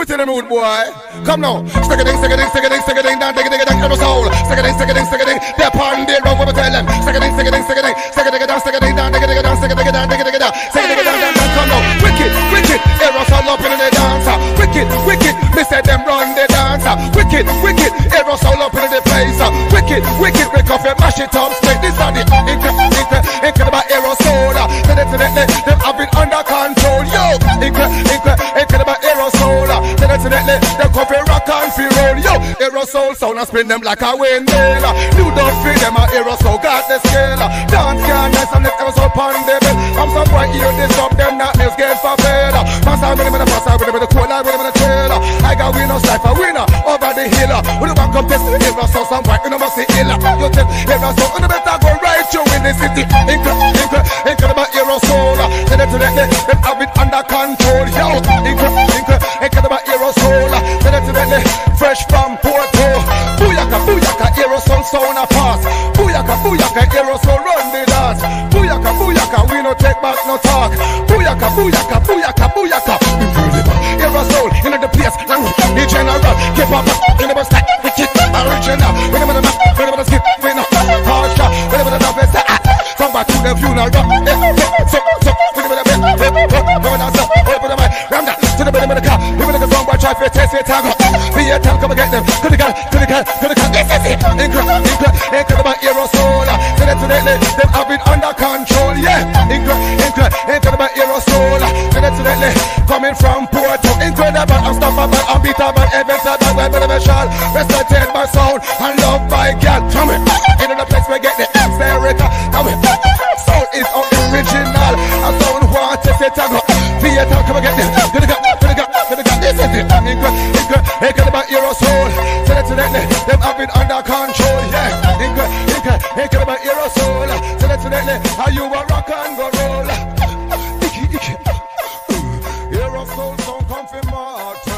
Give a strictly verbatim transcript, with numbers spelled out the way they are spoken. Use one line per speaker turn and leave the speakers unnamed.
it in the mood, boy. Come now. Stick a ding, stick a ding, stick a ding, stick a ding, down, dig a ding, ding, aerosol. Stick a ding, stick a ding, stick a ding. They're parting their road, what I tell them. Stick a ding, stick a ding, stick a ding, stick a ding, down, stick a ding, down, dig a ding, down, stick a ding, down, dig a ding, down, stick a ding, down, down, down. Come now. Wicked, wicked, aerosol up in the dancer. Wicked, wicked, me say them run the dancer. Wicked, wicked, aerosol up in the place. Wicked, wicked, break off and mash it up straight. This are the incredible, incredible aerosol. Definitely, them have been under control. Yo, incredible, incredible aerosol. Definitely, them come for rock and feel roll. Yo, aerosol sound and spin them like a windmill. You don't feel them a aerosol, got the scale. Dance can nice and left aerosol pon the bed. I'm some boy here disrupt them, not else get for bed. Pass out with them in the pass out with them in the cool line with them in the trailer. I got winners life a winner over the hill. When you back up this aerosol, some boy you know must see illa. You tell aerosol, you better go right you in the city. Incredible, incredible aerosol. Definitely, them have it under control. Yo, incredible, incredible aerosol. Definitely, fresh from Porto. Booyaka, booyaka, aerosol sound a pass. Booyaka, booyaka, aerosol run the dance. Booyaka, booyaka, we no take back no talk. Booyaka, booyaka, booyaka, booyaka. Aerosol in the place, the general. Keep up in the bus like wicked original. When I'm on the map, when I'm on the skip, when I'm hard shot, when I'm on the top, it's that. Come back to the funeral. So, so, when I'm on the bed, when I'm so, open the mic, ram that to the bed of the car. People like a song, boy, try to taste it, tango. Be a time, come and get them. Could the gun, could the gun, could the gun. This is it. Incredible, incredible, incredible aerosol. Definitely, them have it under control. Yeah, incredible, incredible aerosol. Definitely, coming from Porto. Incredible, unstoppable, unbeatable, invincible, well-beneficial. Respected by sound and loved by God. Come in, in the place we get the accelerator. Come in, sound is original. A sound want to say tango. Be a time, come and get them. Could the gun, could the gun, could the gun. This is it. Incredible, incredible aerosol. Definitely, them have it under control. Yeah, incredible, incredible aerosol. Definitely, how you a rock and go roll. Aerosol sound come from my heart.